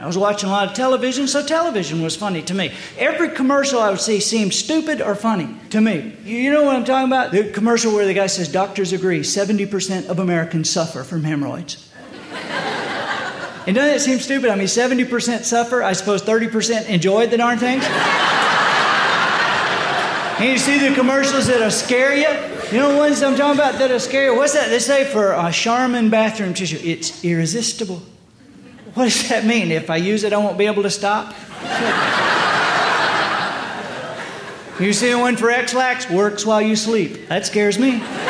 I was watching a lot of television, so television was funny to me. Every commercial I would see seemed stupid or funny to me. You know what I'm talking about? The commercial where the guy says, doctors agree, 70% of Americans suffer from hemorrhoids. And doesn't that seem stupid? I mean, 70% suffer, I suppose 30% enjoy the darn things. And you see the commercials that'll scare you? You know the ones I'm talking about that'll scare you? What's that? They say for Charmin bathroom tissue, it's irresistible. What does that mean? If I use it, I won't be able to stop? You see the one for X-Lax? Works while you sleep. That scares me.